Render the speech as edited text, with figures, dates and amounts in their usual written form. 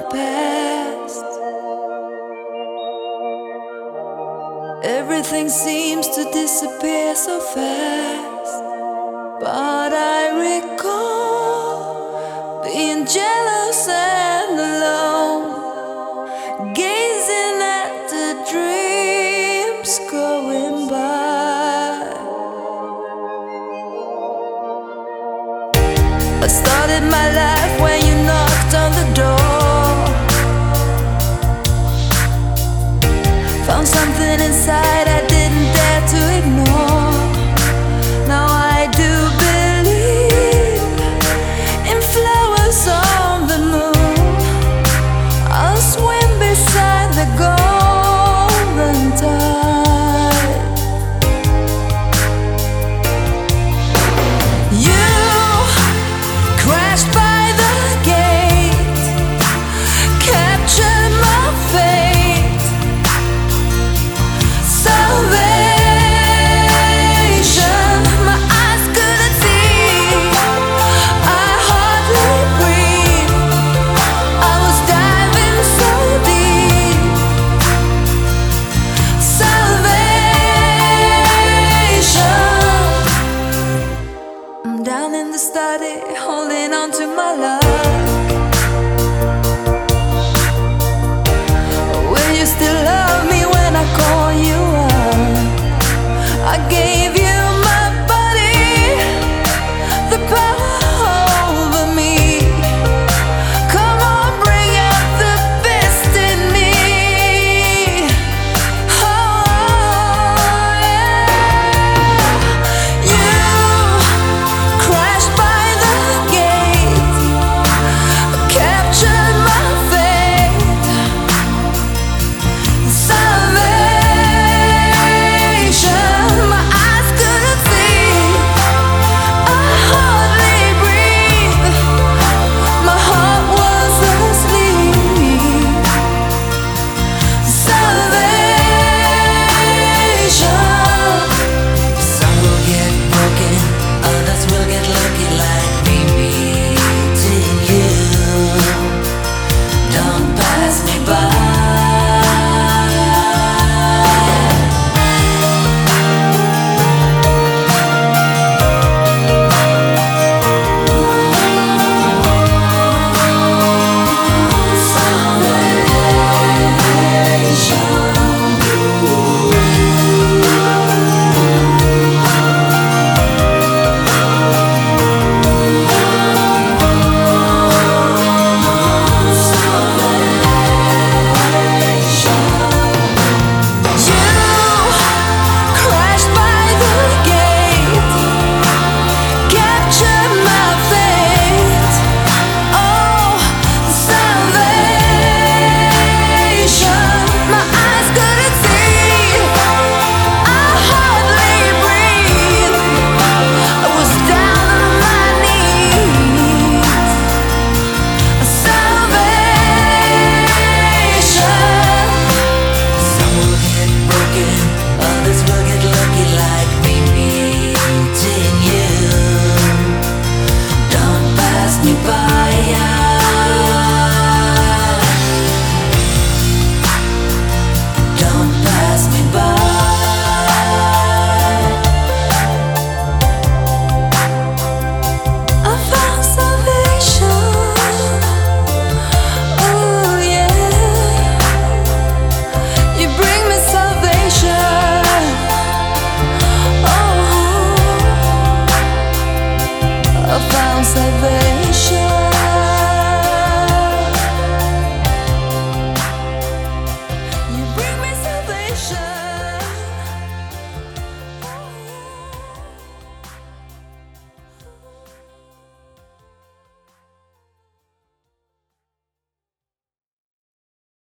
past. Everything seems to disappear so fast, but I recall being jealous and alone, gazing at the dreams going by. I started my life when you knocked on the door. Found something inside I didn't dare to ignore. Now I do believe in flowers on the moon. I'll swim beside the golden tide. You crashed by the gate, captured my fate. Salvation, my eyes couldn't see. I hardly breathe. I was diving so deep. Salvation. I'm down in the study, holding on to my love.